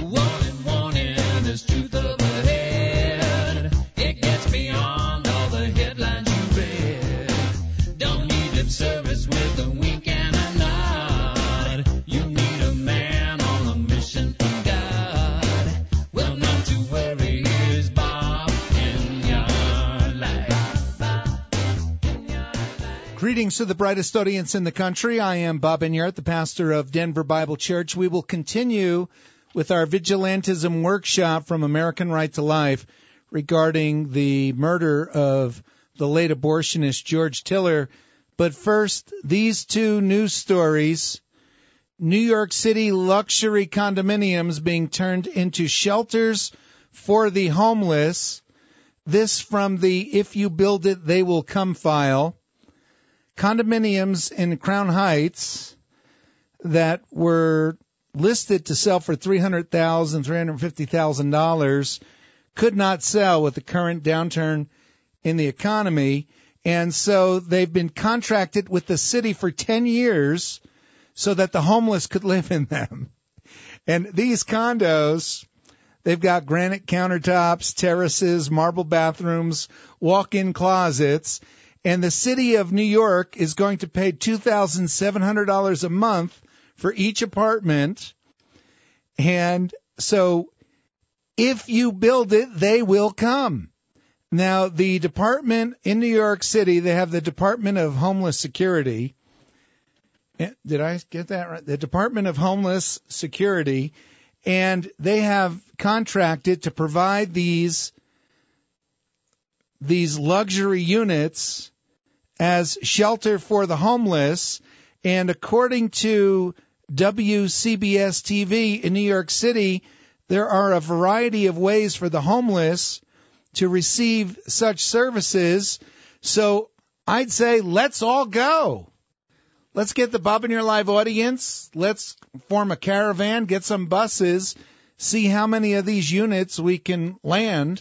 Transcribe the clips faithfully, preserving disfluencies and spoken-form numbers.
Warning, warning, there's truth up ahead. It gets beyond all the headlines you read. Don't need lip service with a wink and a nod. You need a man on a mission from God. Well, not to worry, here's Bob in your life. Greetings to the brightest audience in the country. I am Bob Enyart, the pastor of Denver Bible Church. We will continue with our vigilantism workshop from American Right to Life regarding the murder of the late abortionist George Tiller. But first, these two news stories. New York City luxury condominiums being turned into shelters for the homeless. This from the If You Build It, They Will Come file. Condominiums in Crown Heights that were listed to sell for three hundred thousand dollars, three hundred fifty thousand dollars could not sell with the current downturn in the economy. And so they've been contracted with the city for ten years so that the homeless could live in them. And these condos, they've got granite countertops, terraces, marble bathrooms, walk-in closets. And the city of New York is going to pay two thousand seven hundred dollars a month for each apartment. And so if you build it, they will come. Now, the department in New York City, they have the Department of Homeless Security. Did I get that right? The Department of Homeless Security. And they have contracted to provide these, these luxury units as shelter for the homeless. And according to W C B S T V in New York City, there are a variety of ways for the homeless to receive such services. So I'd say let's all go. Let's get the Bob in Your Live audience. Let's form a caravan, get some buses, see how many of these units we can land.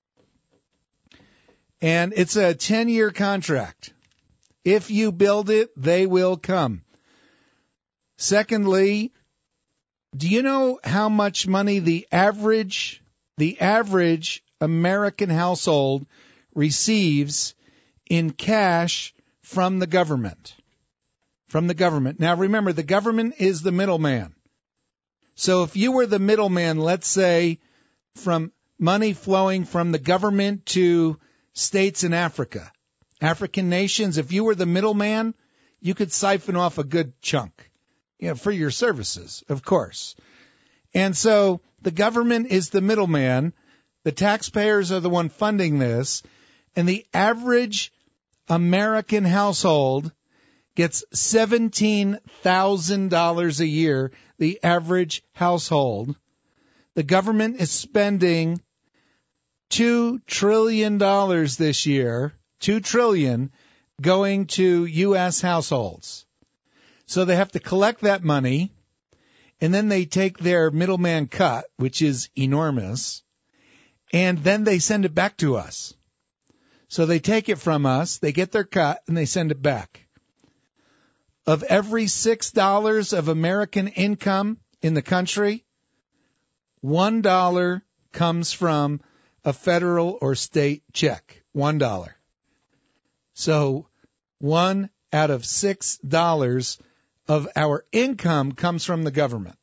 And it's a ten-year contract. If you build it, they will come. Secondly, do you know how much money the average the average American household receives in cash from the government? From the government. Now remember, the government is the middleman. So if you were the middleman, let's say from money flowing from the government to states in Africa, African nations, if you were the middleman, you could siphon off a good chunk. You know, for your services, of course. And so the government is the middleman. The taxpayers are the one funding this. And the average American household gets seventeen thousand dollars a year, the average household. The government is spending two trillion dollars this year, two trillion dollars going to U S households. So they have to collect that money, and then they take their middleman cut, which is enormous, and then they send it back to us. So they take it from us, they get their cut, and they send it back. Of every six dollars of American income in the country, one dollar comes from a federal or state check. One dollar. So one out of six dollars of our income comes from the government.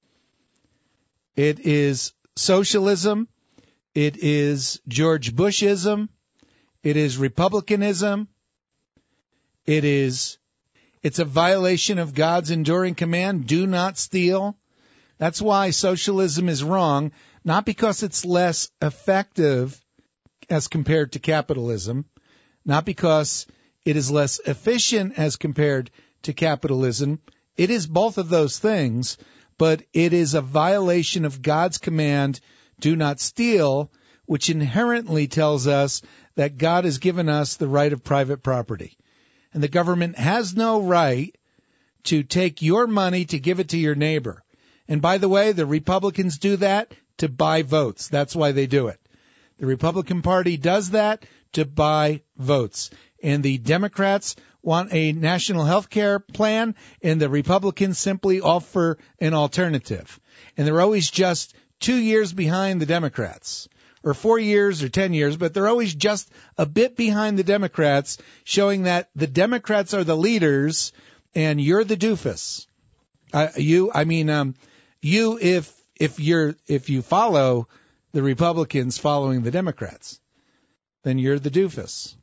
It is socialism. It is George Bushism. It is Republicanism. It is, it's a violation of God's enduring command, do not steal. That's why socialism is wrong, not because it's less effective as compared to capitalism, not because it is less efficient as compared to capitalism. It is both of those things, but it is a violation of God's command, do not steal, which inherently tells us that God has given us the right of private property. And the government has no right to take your money to give it to your neighbor. And by the way, the Republicans do that to buy votes. That's why they do it. The Republican Party does that to buy votes. And the Democrats want a national health care plan, and the Republicans simply offer an alternative. and they're always just two years behind the Democrats, or four years or ten years, but they're always just a bit behind the Democrats, showing that the Democrats are the leaders and you're the doofus. Uh, you, I mean, um, you, if, if you're, if you follow the Republicans following the Democrats, then you're the doofus.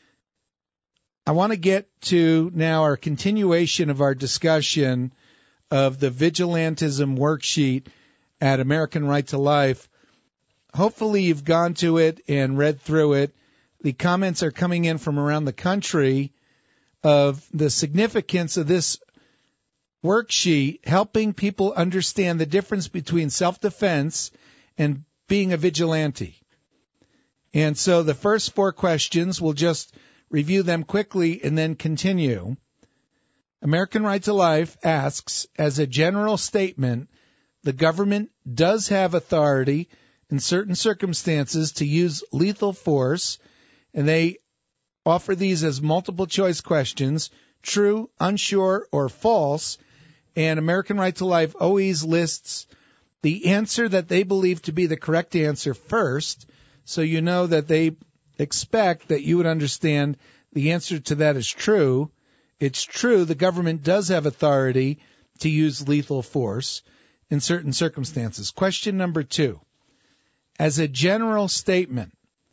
I want to get to now our continuation of our discussion of the vigilantism worksheet at American Right to Life. Hopefully you've gone to it and read through it. The comments are coming in from around the country of the significance of this worksheet, helping people understand the difference between self-defense and being a vigilante. And so the first four questions, we'll just review them quickly and then continue. American Right to Life asks, as a general statement, the government does have authority in certain circumstances to use lethal force, and they offer these as multiple choice questions, true, unsure, or false. And American Right to Life always lists the answer that they believe to be the correct answer first, so you know that they expect that you would understand the answer to that is true. It's true, the government does have authority to use lethal force in certain circumstances. Question number two. As a general statement,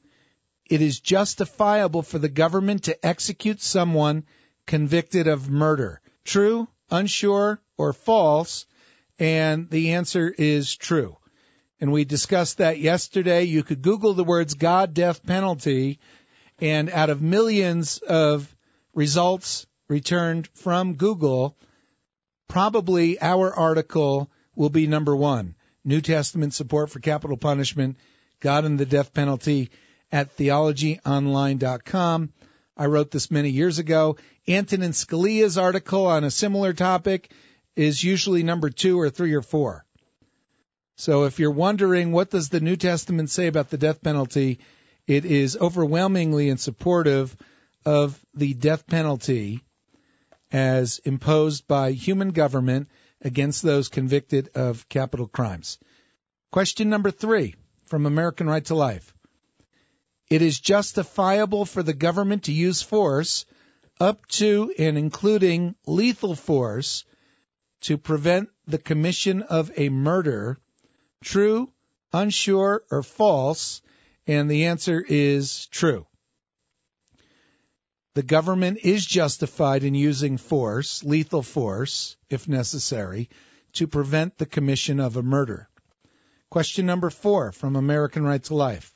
it is justifiable for the government to execute someone convicted of murder. True, unsure, or false? And the answer is true. And we discussed that yesterday. You could Google the words God, death penalty, and out of millions of results returned from Google, probably our article will be number one. New Testament support for capital punishment, God and the death penalty at theology online dot com. I wrote this many years ago. Antonin Scalia's article on a similar topic is usually number two or three or four. So if you're wondering what does the New Testament say about the death penalty, it is overwhelmingly in supportive of the death penalty as imposed by human government against those convicted of capital crimes. Question number three from American Right to Life. It is justifiable for the government to use force up to and including lethal force to prevent the commission of a murder. True, unsure, or false? And the answer is true. The government is justified in using force, lethal force, if necessary, to prevent the commission of a murder. Question number four from American Right to Life.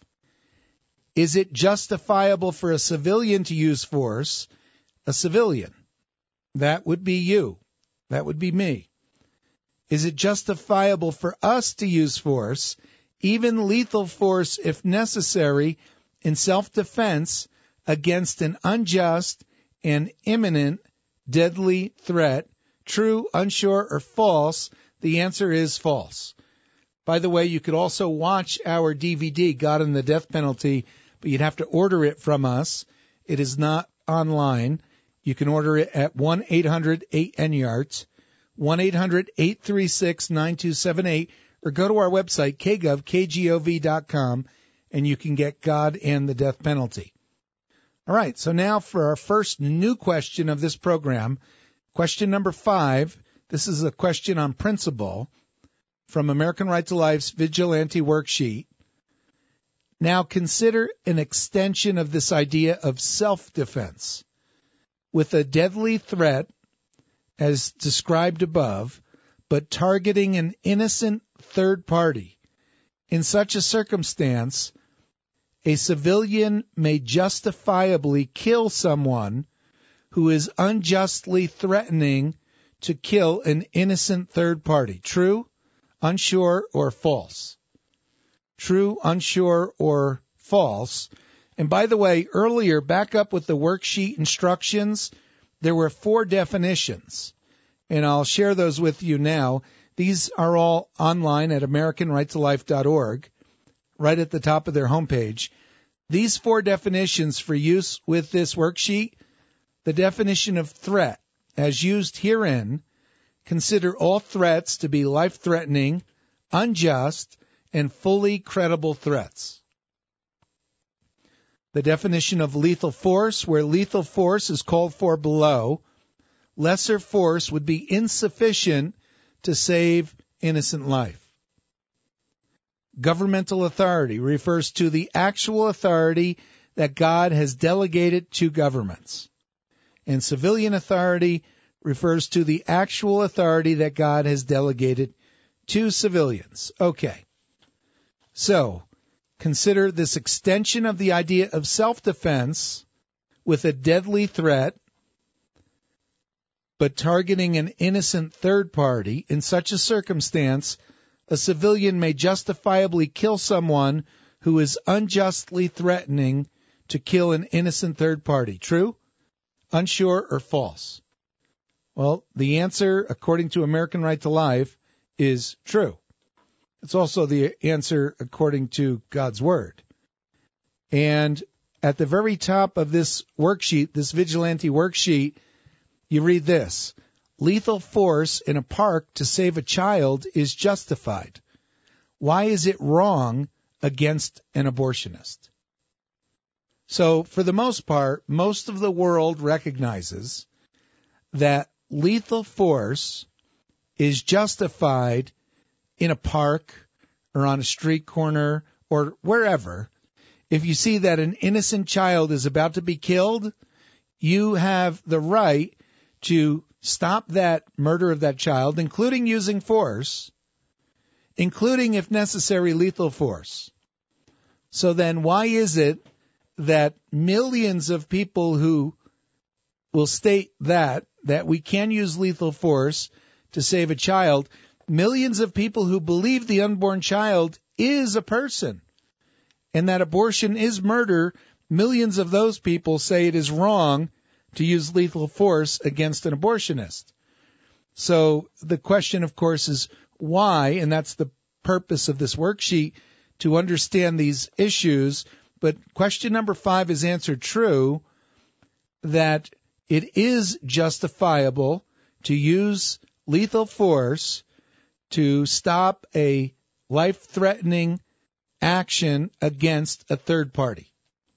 Is it justifiable for a civilian to use force? A civilian. That would be you. That would be me. Is it justifiable for us to use force, even lethal force if necessary, in self-defense against an unjust and imminent deadly threat? True, unsure, or false? The answer is false. By the way, you could also watch our D V D, God and the Death Penalty, but you'd have to order it from us. It is not online. You can order it at one eight hundred eight N Y A R T, one eight hundred eight three six nine two seven eight, or go to our website, k gov, k gov dot com, and you can get God and the Death Penalty. All right, so now for our first new question of this program, question number five. This is a question on principle from American Right to Life's Vigilante Worksheet. Now consider an extension of this idea of self-defense. With a deadly threat, as described above, but targeting an innocent third party. In such a circumstance, a civilian may justifiably kill someone who is unjustly threatening to kill an innocent third party. True, unsure, or false? True, unsure, or false? And by the way, earlier, back up with the worksheet instructions, there were four definitions, and I'll share those with you now. These are all online at american right to life dot org, right at the top of their homepage. These four definitions for use with this worksheet: the definition of threat, as used herein, consider all threats to be life-threatening, unjust, and fully credible threats. The definition of lethal force, where lethal force is called for below, lesser force would be insufficient to save innocent life. Governmental authority refers to the actual authority that God has delegated to governments. And civilian authority refers to the actual authority that God has delegated to civilians. Okay. So, consider this extension of the idea of self-defense with a deadly threat, but targeting an innocent third party. In such a circumstance, a civilian may justifiably kill someone who is unjustly threatening to kill an innocent third party. True, unsure, or false? Well, the answer, according to American Right to Life, is true. It's also the answer according to God's Word. And at the very top of this worksheet, this vigilante worksheet, you read this: lethal force in a park to save a child is justified. Why is it wrong against an abortionist? So, for the most part, most of the world recognizes that lethal force is justified in a park or on a street corner or wherever. If you see that an innocent child is about to be killed, you have the right to stop that murder of that child, including using force, including, if necessary, lethal force. So then why is it that millions of people who will state that, that we can use lethal force to save a child, millions of people who believe the unborn child is a person and that abortion is murder, millions of those people say it is wrong to use lethal force against an abortionist? So the question, of course, is why, and that's the purpose of this worksheet, to understand these issues. But question number five is answered true, that it is justifiable to use lethal force to stop a life-threatening action against a third party.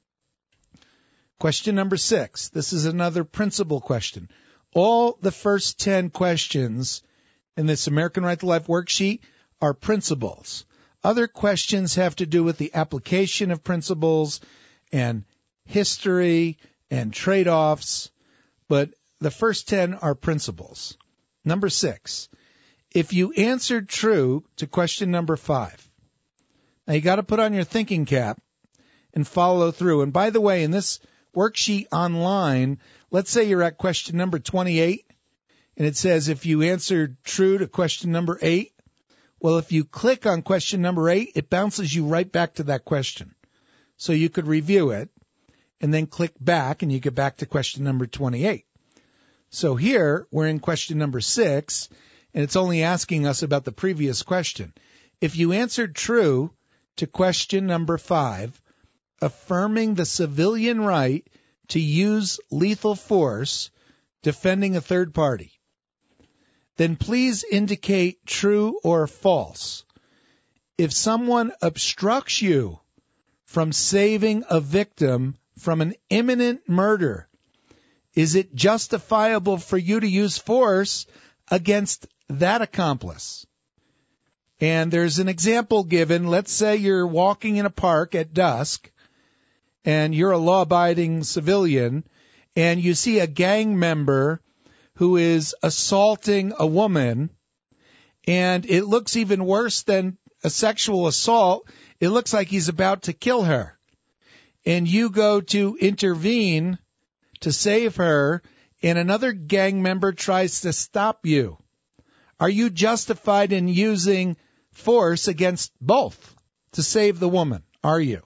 Question number six. This is another principle question. All the first ten questions in this American Right to Life worksheet are principles. Other questions have to do with the application of principles and history and trade-offs, but the first ten are principles. Number six, if you answered true to question number five, now you got to put on your thinking cap and follow through. And by the way, in this worksheet online, let's say you're at question number twenty-eight, and it says if you answered true to question number eight, well, if you click on question number eight, it bounces you right back to that question. So you could review it and then click back and you get back to question number twenty-eight. So here we're in question number six, and it's only asking us about the previous question. If you answered true to question number five, affirming the civilian right to use lethal force defending a third party, then please indicate true or false. If someone obstructs you from saving a victim from an imminent murder, is it justifiable for you to use force against that accomplice? And there's an example given. Let's say you're walking in a park at dusk and you're a law-abiding civilian and you see a gang member who is assaulting a woman, and it looks even worse than a sexual assault. It looks like he's about to kill her. And you go to intervene to save her, and another gang member tries to stop you. Are you justified in using force against both to save the woman? Are you?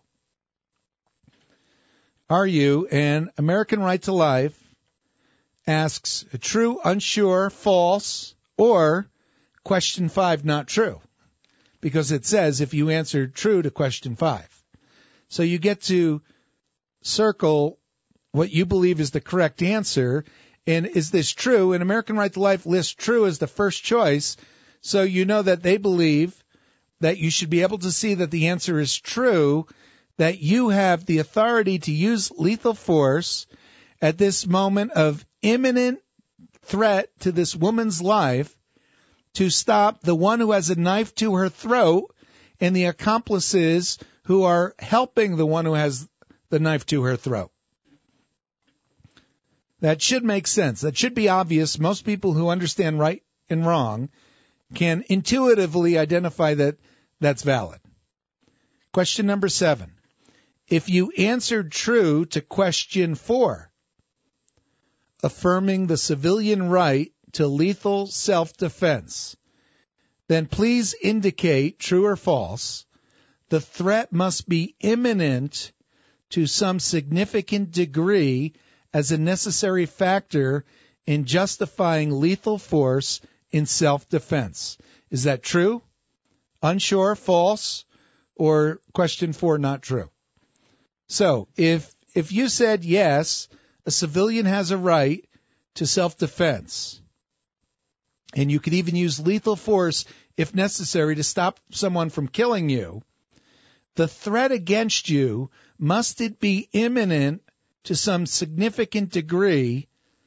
Are you? And American Right to Life asks true, unsure, false, or question five, not true. Because it says if you answered true to question five. So you get to circle what you believe is the correct answer. And is this true? And American Right to Life lists true as the first choice. So you know that they believe that you should be able to see that the answer is true, that you have the authority to use lethal force at this moment of imminent threat to this woman's life to stop the one who has a knife to her throat and the accomplices who are helping the one who has the knife to her throat. That should make sense. That should be obvious. Most people who understand right and wrong can intuitively identify that that's valid. Question number seven. If you answered true to question four, affirming the civilian right to lethal self-defense, then please indicate, true or false, the threat must be imminent to some significant degree as a necessary factor in justifying lethal force in self-defense. Is that true? Unsure, false, or question four, not true? So if if you said yes, a civilian has a right to self-defense, and you could even use lethal force if necessary to stop someone from killing you, the threat against you must it be imminent to some significant degree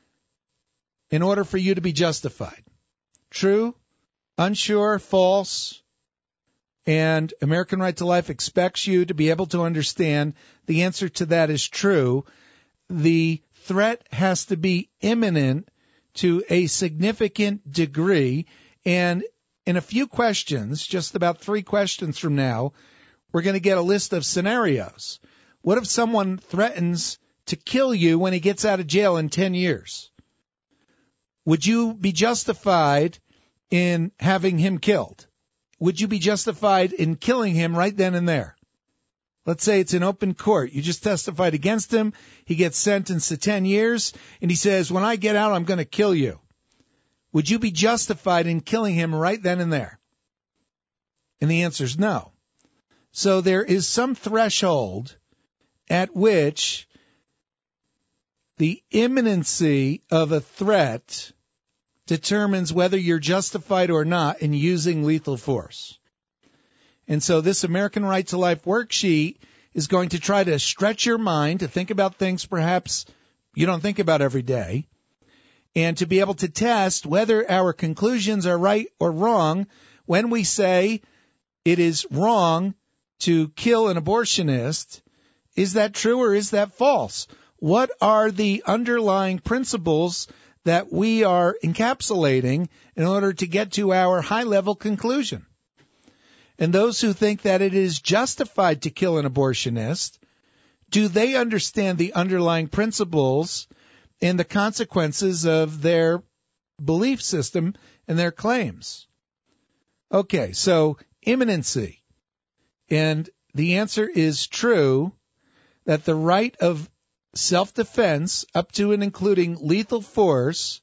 in order for you to be justified. True, unsure, false, and American Right to Life expects you to be able to understand the answer to that is true. The threat has to be imminent to a significant degree, and in a few questions, just about three questions from now, we're going to get a list of scenarios. What if someone threatens to kill you when he gets out of jail in ten years? Would you be justified in having him killed? Would you be justified in killing him right then and there? Let's say it's in open court. You just testified against him. He gets sentenced to ten years, and he says, when I get out, I'm going to kill you. Would you be justified in killing him right then and there? And the answer is no. So there is some threshold at which the imminency of a threat determines whether you're justified or not in using lethal force. And so this American Right to Life worksheet is going to try to stretch your mind to think about things perhaps you don't think about every day, and to be able to test whether our conclusions are right or wrong when we say it is wrong to kill an abortionist. Is that true or is that false? What are the underlying principles that we are encapsulating in order to get to our high-level conclusion? And those who think that it is justified to kill an abortionist, do they understand the underlying principles and the consequences of their belief system and their claims? Okay, so imminency. And the answer is true that the right of self-defense, up to and including lethal force,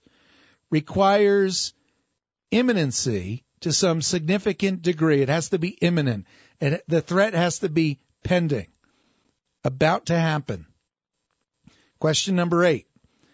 requires imminency to some significant degree. It has to be imminent. And the threat has to be pending, about to happen. Question number eight.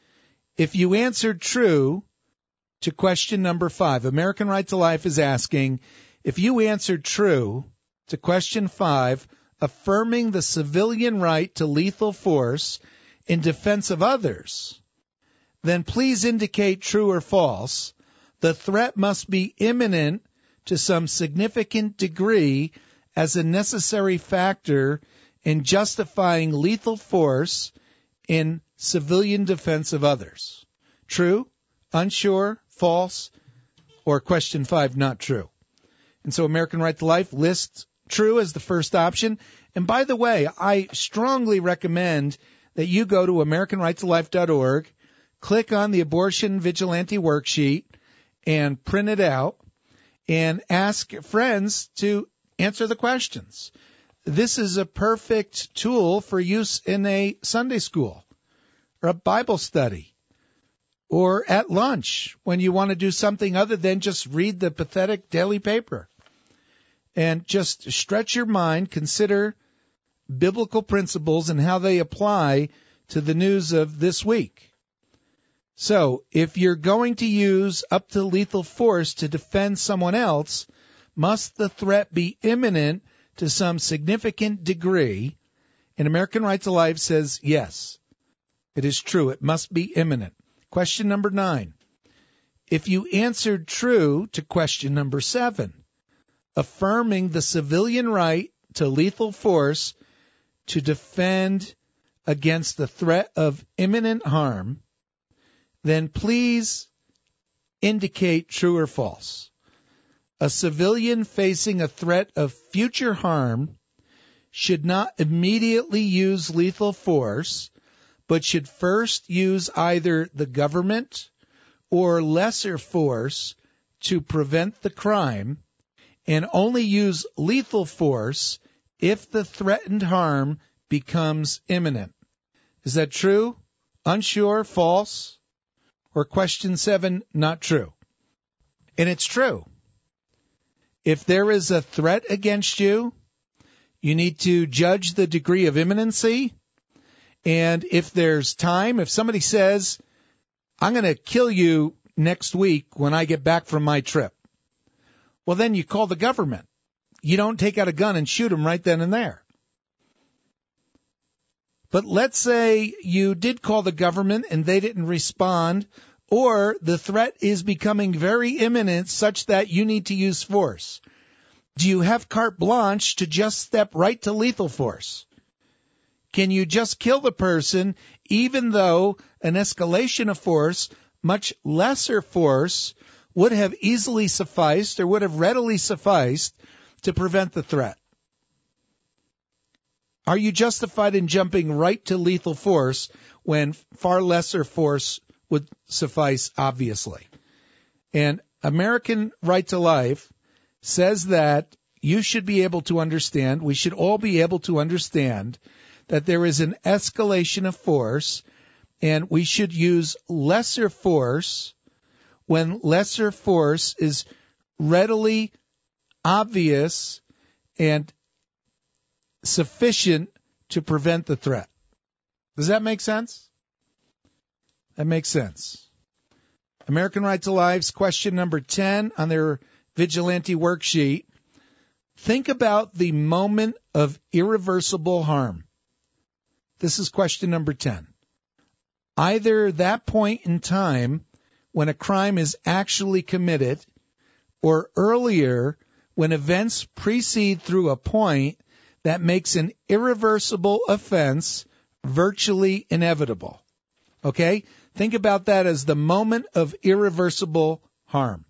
If you answered true to question number five, American Right to Life is asking, if you answered true to question five, affirming the civilian right to lethal force in defense of others, then please indicate true or false. The threat must be imminent to some significant degree as a necessary factor in justifying lethal force in civilian defense of others. True, unsure, false, or question five, not true. And so American Right to Life lists true as the first option. And by the way, I strongly recommend that you go to American Right to Life dot org, click on the Abortion Vigilante Worksheet, and print it out, and ask friends to answer the questions. This is a perfect tool for use in a Sunday school or a Bible study or at lunch when you want to do something other than just read the pathetic daily paper. And just stretch your mind, consider biblical principles and how they apply to the news of this week. So if you're going to use up to lethal force to defend someone else, Must the threat be imminent to some significant degree? And American Right to Life says yes. It is true. It must be imminent. Question number nine. If you answered true to question number seven, affirming the civilian right to lethal force to defend against the threat of imminent harm, then please indicate true or false. A civilian facing a threat of future harm should not immediately use lethal force, but should first use either the government or lesser force to prevent the crime, and only use lethal force if the threatened harm becomes imminent. Is that true? Unsure? False? Or question seven, not true? And it's true. If there is a threat against you, you need to judge the degree of imminency. And if there's time, if somebody says, I'm going to kill you next week when I get back from my trip, well, then you call the government. You don't take out a gun and shoot them right then and there. But let's say you did call the government and they didn't respond, or the threat is becoming very imminent such that you need to use force. Do you have carte blanche to just step right to lethal force? Can you just kill the person even though an escalation of force, much lesser force, would have easily sufficed or would have readily sufficed to prevent the threat? Are you justified in jumping right to lethal force when far lesser force would suffice, obviously? And American Right to Life says that you should be able to understand, we should all be able to understand that there is an escalation of force, and we should use lesser force when lesser force is readily obvious and sufficient to prevent the threat. Does that make sense? That makes sense. American Right to Life's question number ten on their vigilante worksheet. Think about the moment of irreversible harm. This is question number ten. Either that point in time when a crime is actually committed, or earlier when events proceed through a point that makes an irreversible offense virtually inevitable. Okay? Think about that as the moment of irreversible harm.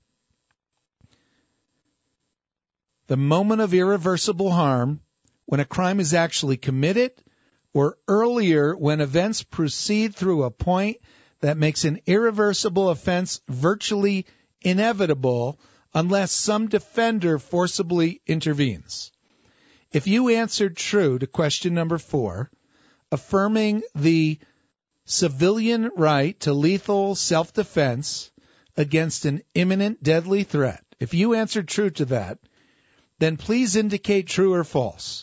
The moment of irreversible harm when a crime is actually committed, or earlier when events proceed through a point that makes an irreversible offense virtually inevitable unless some defender forcibly intervenes. If you answered true to question number four, affirming the civilian right to lethal self-defense against an imminent deadly threat, if you answered true to that, then please indicate true or false.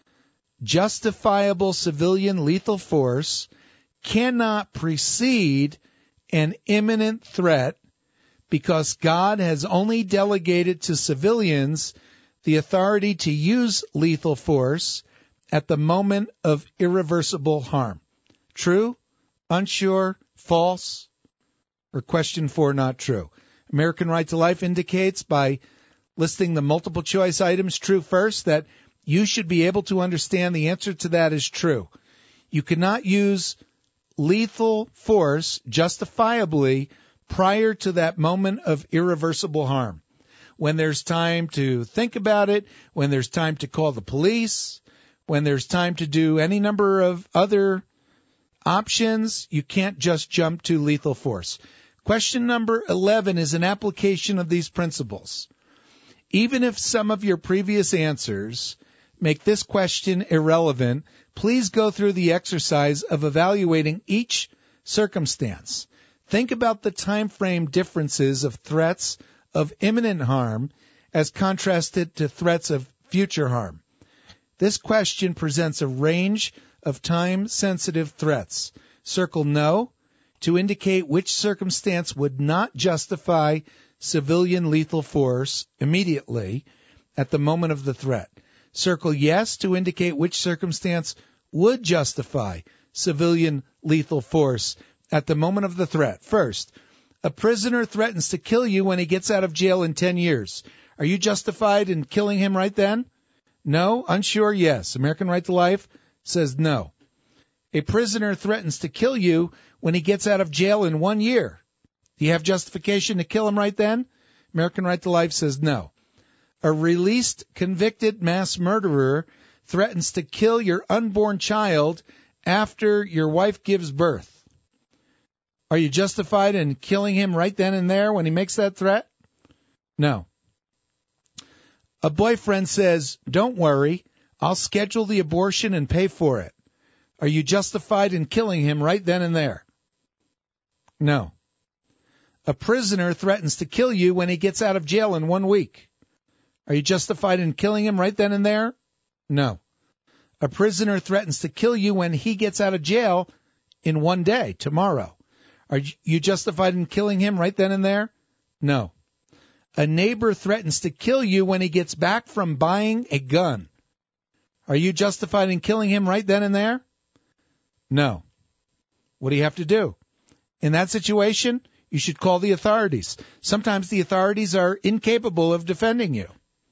Justifiable civilian lethal force cannot precede an imminent threat because God has only delegated to civilians the authority to use lethal force at the moment of irreversible harm. True? Unsure? False? Or question four, not true? American Right to Life indicates by listing the multiple choice items true first that you should be able to understand the answer to that is true. You cannot use lethal force justifiably prior to that moment of irreversible harm. When there's time to think about it, when there's time to call the police, when there's time to do any number of other options, you can't just jump to lethal force. Question number eleven is an application of these principles. Even if some of your previous answers make this question irrelevant, please go through the exercise of evaluating each circumstance. Think about the time frame differences of threats of imminent harm as contrasted to threats of future harm. This question presents a range of time-sensitive threats. Circle no to indicate which circumstance would not justify civilian lethal force immediately, at the moment of the threat. Circle yes to indicate which circumstance would justify civilian lethal force at the moment of the threat. First, a prisoner threatens to kill you when he gets out of jail in ten years. Are you justified in killing him right then? No? Unsure? Yes. American Right to Life says no. A prisoner threatens to kill you when he gets out of jail in one year. Do you have justification to kill him right then? American Right to Life says no. A released convicted mass murderer threatens to kill your unborn child after your wife gives birth. Are you justified in killing him right then and there when he makes that threat? No. A boyfriend says, don't worry, I'll schedule the abortion and pay for it. Are you justified in killing him right then and there? No. A prisoner threatens to kill you when he gets out of jail in one week. Are you justified in killing him right then and there? No. A prisoner threatens to kill you when he gets out of jail in one day, tomorrow. Are you justified in killing him right then and there? No. A neighbor threatens to kill you when he gets back from buying a gun. Are you justified in killing him right then and there? No. What do you have to do? In that situation, you should call the authorities. Sometimes the authorities are incapable of defending you.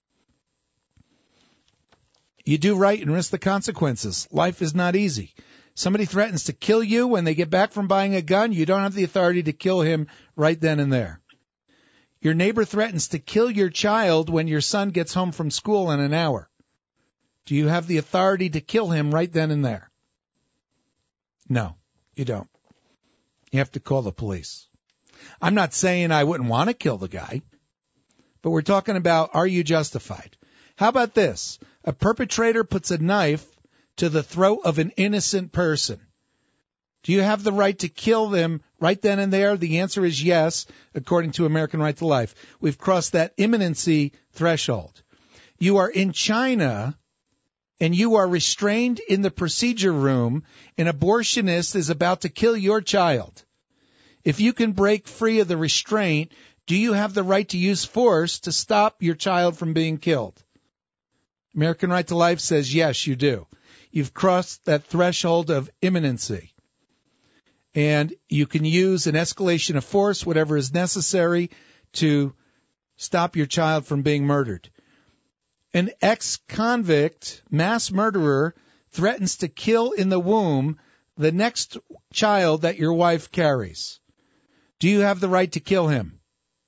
You do right and risk the consequences. Life is not easy. Somebody threatens to kill you when they get back from buying a gun. You don't have the authority to kill him right then and there. Your neighbor threatens to kill your child when your son gets home from school in an hour. Do you have the authority to kill him right then and there? No, you don't. You have to call the police. I'm not saying I wouldn't want to kill the guy, but we're talking about, are you justified? How about this? A perpetrator puts a knife to the throat of an innocent person. Do you have the right to kill them right then and there? The answer is yes, according to American Right to Life. We've crossed that imminency threshold. You are in China and you are restrained in the procedure room. An abortionist is about to kill your child. If you can break free of the restraint, do you have the right to use force to stop your child from being killed? American Right to Life says yes, you do. You've crossed that threshold of imminency. And you can use an escalation of force, whatever is necessary, to stop your child from being murdered. An ex-convict mass murderer threatens to kill in the womb the next child that your wife carries. Do you have the right to kill him?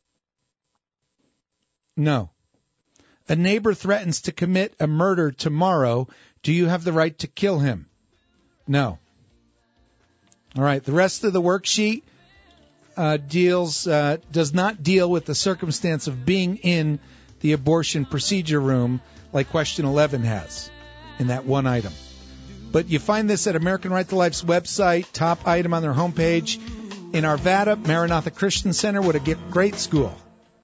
No. A neighbor threatens to commit a murder tomorrow. Do you have the right to kill him? No. All right. The rest of the worksheet uh, deals uh, does not deal with the circumstance of being in the abortion procedure room like question eleven has in that one item. But you find this at American Right to Life's website, top item on their homepage. In Arvada, Maranatha Christian Center, what a great school.